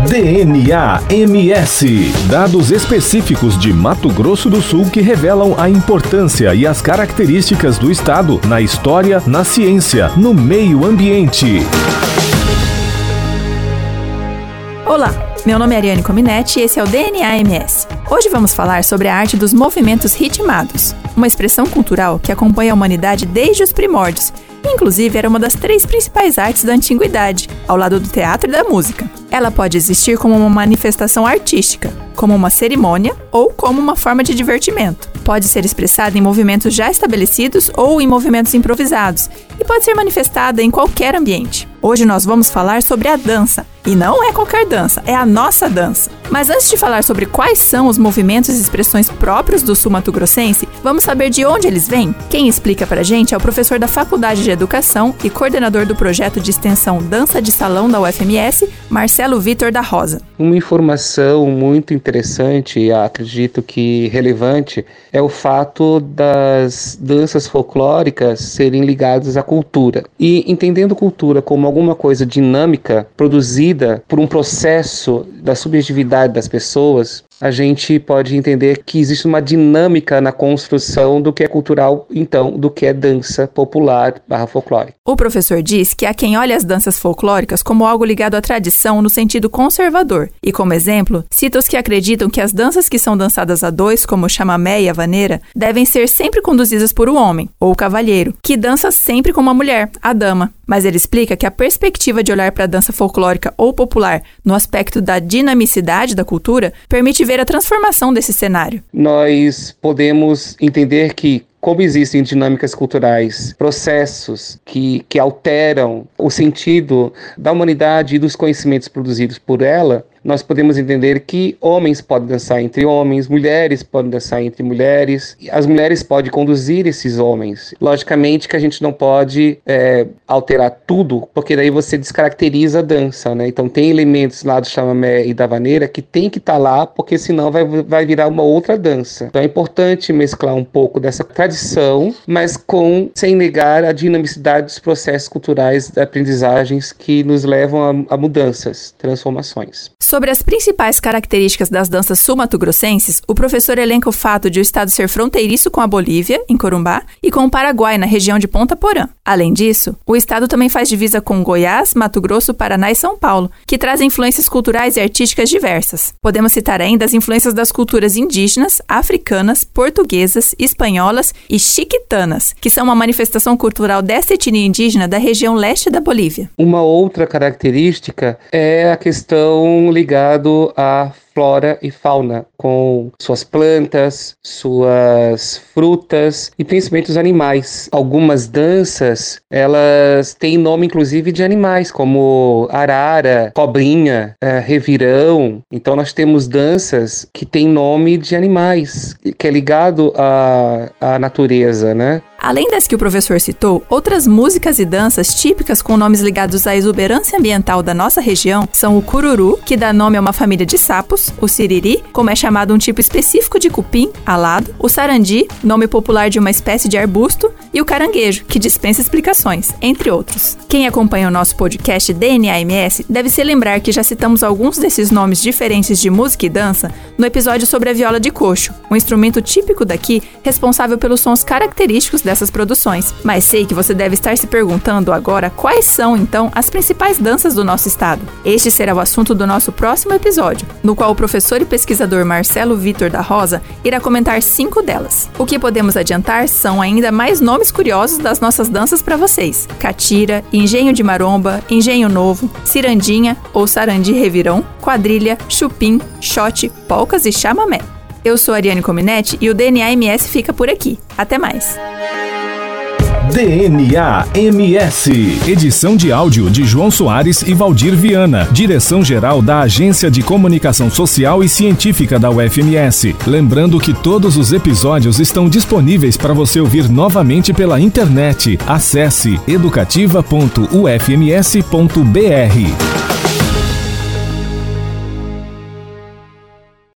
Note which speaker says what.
Speaker 1: DNA MS. Dados específicos de Mato Grosso do Sul que revelam a importância e as características do estado na história, na ciência, no meio ambiente.
Speaker 2: Olá, meu nome é Ariane Cominetti e esse é o DNA MS. Hoje vamos falar sobre a arte dos movimentos ritmados, uma expressão cultural que acompanha a humanidade desde os primórdios. Inclusive, era uma das 3 principais artes da antiguidade, ao lado do teatro e da música. Ela pode existir como uma manifestação artística, como uma cerimônia ou como uma forma de divertimento. Pode ser expressada em movimentos já estabelecidos ou em movimentos improvisados, e pode ser manifestada em qualquer ambiente. Hoje nós vamos falar sobre a dança. E não é qualquer dança, é a nossa dança. Mas antes de falar sobre quais são os movimentos e expressões próprios do sul mato-grossense, vamos saber de onde eles vêm? Quem explica pra gente é o professor da Faculdade de Educação e coordenador do projeto de extensão Dança de Salão da UFMS, Marcelo Vitor da Rosa.
Speaker 3: Uma informação muito interessante e acredito que relevante é o fato das danças folclóricas serem ligadas à cultura. E entendendo cultura como alguma coisa dinâmica, produzida por um processo da subjetividade das pessoas, a gente pode entender que existe uma dinâmica na construção do que é cultural, então, do que é dança popular / folclore.
Speaker 2: O professor diz que há quem olhe as danças folclóricas como algo ligado à tradição no sentido conservador. E como exemplo, cita os que acreditam que as danças que são dançadas a dois, como o chamamé e a vaneira, devem ser sempre conduzidas por um homem, ou o cavalheiro, que dança sempre com uma mulher, a dama. Mas ele explica que a perspectiva de olhar para a dança folclórica ou popular no aspecto da dinamicidade da cultura permite ver a transformação desse cenário.
Speaker 3: Nós podemos entender que, como existem dinâmicas culturais, processos que alteram o sentido da humanidade e dos conhecimentos produzidos por ela, nós podemos entender que homens podem dançar entre homens, mulheres podem dançar entre mulheres, as mulheres podem conduzir esses homens. Logicamente que a gente não pode alterar tudo, porque daí você descaracteriza a dança, né? Então tem elementos lá do chamamé e da vaneira que tem que estar lá, porque senão vai virar uma outra dança. Então é importante mesclar um pouco dessa tradição, mas sem negar a dinamicidade dos processos culturais, de aprendizagens que nos levam a mudanças, transformações.
Speaker 2: Sobre as principais características das danças sul-mato-grossenses, o professor elenca o fato de o estado ser fronteiriço com a Bolívia, em Corumbá, e com o Paraguai, na região de Ponta Porã. Além disso, o estado também faz divisa com Goiás, Mato Grosso, Paraná e São Paulo, que trazem influências culturais e artísticas diversas. Podemos citar ainda as influências das culturas indígenas, africanas, portuguesas, espanholas e chiquitanas, que são uma manifestação cultural dessa etnia indígena da região leste da Bolívia.
Speaker 3: Uma outra característica é a questão ligado à flora e fauna, com suas plantas, suas frutas e principalmente os animais. Algumas danças, elas têm nome inclusive de animais, como arara, cobrinha, revirão. Então nós temos danças que têm nome de animais, que é ligado à natureza, né?
Speaker 2: Além das que o professor citou, outras músicas e danças típicas com nomes ligados à exuberância ambiental da nossa região são o cururu, que dá nome a uma família de sapos, o siriri, como é chamado um tipo específico de cupim, alado, o sarandi, nome popular de uma espécie de arbusto, e o caranguejo, que dispensa explicações, entre outros. Quem acompanha o nosso podcast DNA MS deve se lembrar que já citamos alguns desses nomes diferentes de música e dança no episódio sobre a viola de coxo, um instrumento típico daqui responsável pelos sons característicos dessas produções. Mas sei que você deve estar se perguntando agora quais são, então, as principais danças do nosso estado. Este será o assunto do nosso próximo episódio, no qual o professor e pesquisador Marcelo Vitor da Rosa irá comentar 5 delas. O que podemos adiantar são ainda mais nomes curiosos das nossas danças para vocês: catira, engenho de maromba, engenho novo, cirandinha ou sarandi revirão, quadrilha, chupim, xote, polcas e chamamé. Eu sou Ariane Cominetti e o DNA MS fica por aqui. Até mais!
Speaker 1: DNA MS. Edição de áudio de João Soares e Valdir Viana. Direção-geral da Agência de Comunicação Social e Científica da UFMS. Lembrando que todos os episódios estão disponíveis para você ouvir novamente pela internet. Acesse educativa.ufms.br.